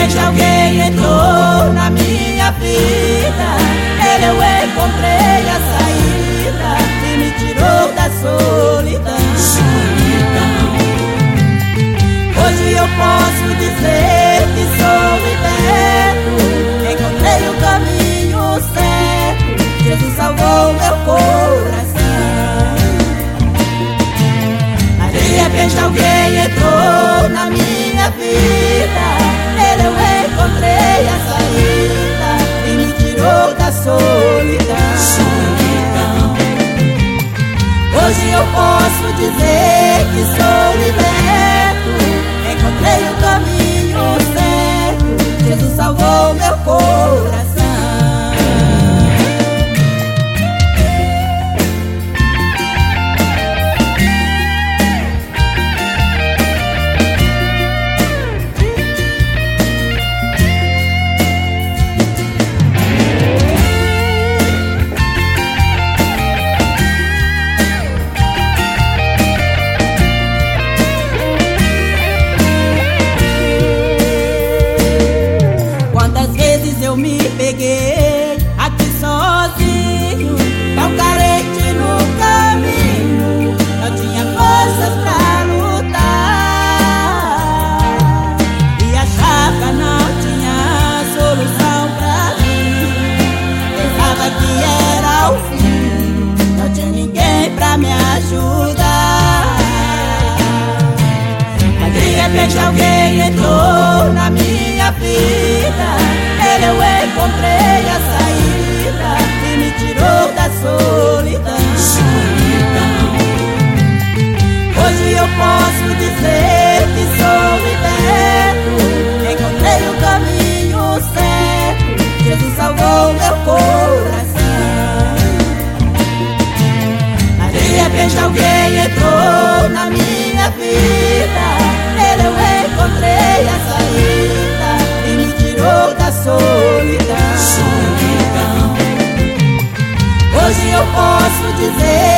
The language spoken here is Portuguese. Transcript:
repente alguém entrou na minha vida. Nele eu encontrei a saída e me tirou da solidão. Hoje eu posso dizer que sou liberto. Encontrei o caminho certo. Jesus salvou meu coração. Mas de repente alguém entrou na minha vida. Nele eu encontrei a saída e me tirou da solidão. Hoje eu posso dizer que sou liberto. Encontrei o caminho certo. Jesus salvou meu coração. Eu me peguei aqui sozinho, tão carente no caminho, não tinha forças pra lutar e achava não tinha solução pra mim. Pensava que era o fim, não tinha ninguém pra me ajudar. Mas de repente alguém entrou na minha vida. Nele eu encontrei a saída e me tirou da solidão. Hoje eu posso dizer que sou liberto. Encontrei o caminho certo. Jesus salvou meu coração. Mas de repente alguém entrou na minha vida. Nele eu encontrei a saída e me tirou da solidão. Hoje eu posso dizer